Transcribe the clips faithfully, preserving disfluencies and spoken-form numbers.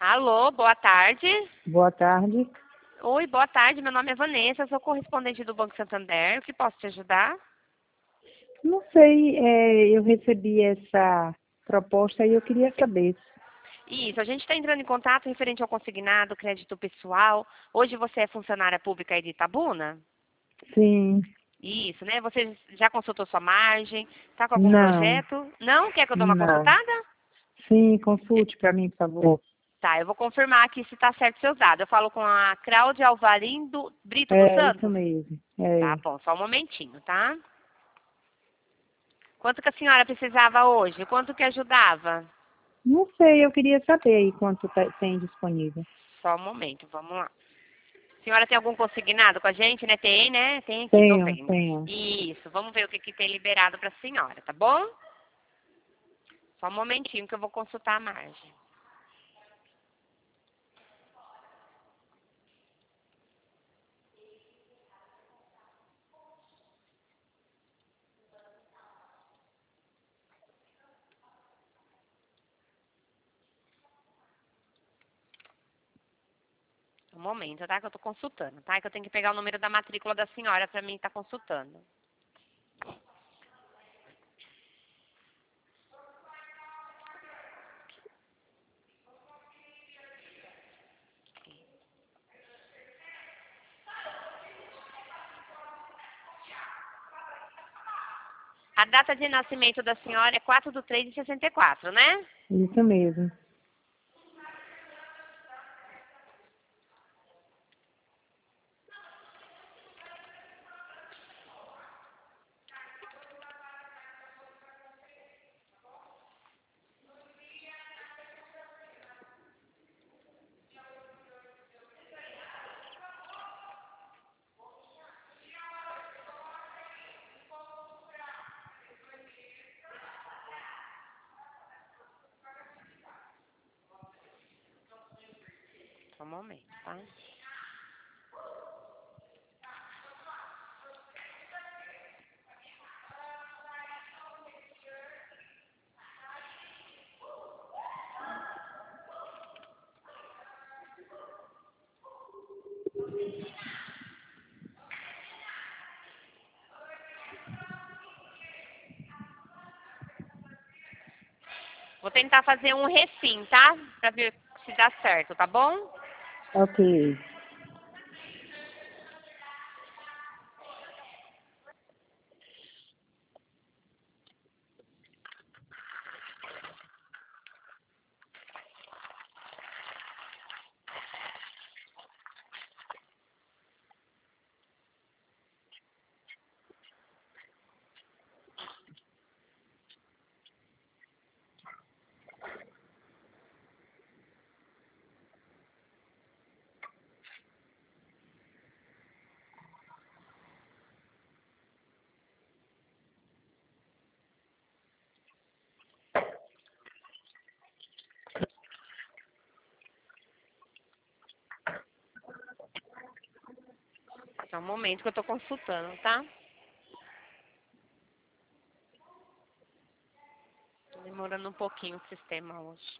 Alô, boa tarde. Boa tarde. Oi, boa tarde. Meu nome é Vanessa, sou correspondente do Banco Santander. O que posso te ajudar? Não sei, é, eu recebi essa proposta e eu queria saber. Isso, a gente está entrando em contato referente ao consignado, crédito pessoal. Hoje você é funcionária pública aí de Itabuna? Sim, Isso, né? Você já consultou sua margem? Está com algum não, projeto? Não? Quer que eu dê uma não. consultada? Sim, consulte para mim, por favor. Tá, eu vou confirmar aqui se está certo seus dados. Eu falo com a Cláudia Alvarindo Brito dos É, isso Santos? mesmo. Tá É. bom, só um momentinho, tá? Quanto que a senhora precisava hoje? Quanto que ajudava? Não sei, eu queria saber aí quanto tá- tem disponível. Só um momento, vamos lá. A senhora tem algum consignado com a gente, né? Tem, né? Tem aqui, tô Tenho, vendo. tenho. Isso, vamos ver o que, que tem liberado para a senhora, tá bom? Só um momentinho que eu vou consultar a margem. Um momento, tá? Que eu tô consultando, tá? Que eu tenho que pegar o número da matrícula da senhora para mim estar consultando. A data de nascimento da senhora é quatro de três de sessenta e quatro, né? Isso mesmo. Só um momento, tá? Vou tentar fazer um refim, tá? Pra ver se dá certo, tá bom? Ok. Só um momento que eu tô consultando, tá? Tô demorando um pouquinho o sistema hoje.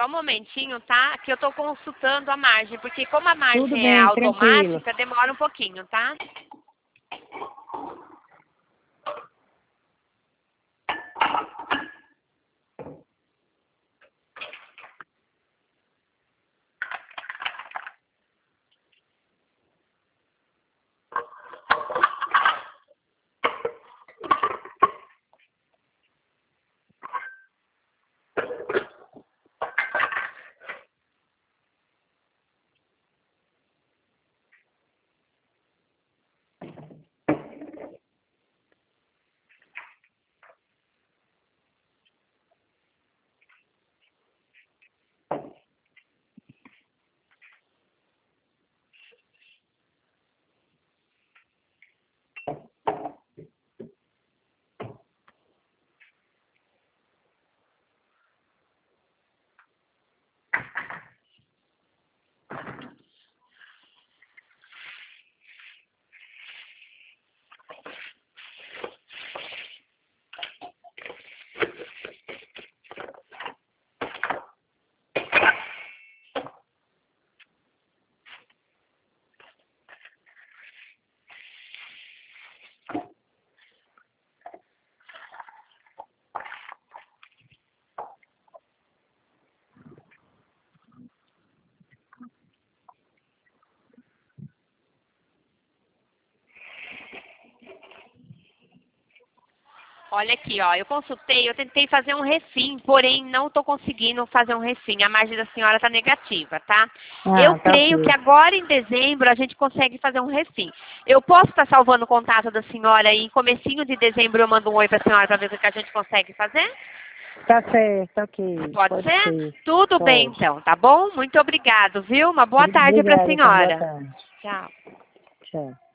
só um momentinho, tá? Que eu tô consultando a margem, porque como a margem Tudo é bem, automática, tranquilo. demora um pouquinho, tá? Olha aqui, ó, eu consultei, eu tentei fazer um refim, porém não estou conseguindo fazer um refim. A margem da senhora está negativa, tá? Eu Ah, tá creio que ok. agora em dezembro a gente consegue fazer um refim. Eu posso estar salvando o contato da senhora e em comecinho de dezembro eu mando um oi para a senhora para ver o que a gente consegue fazer? Tá certo, ok. Pode Pode ser? ser. Tudo bem Pode. então, tá bom? Muito obrigado, viu? Uma boa tarde para a Obrigada, então. Boa senhora. tarde. Tchau. Tchau.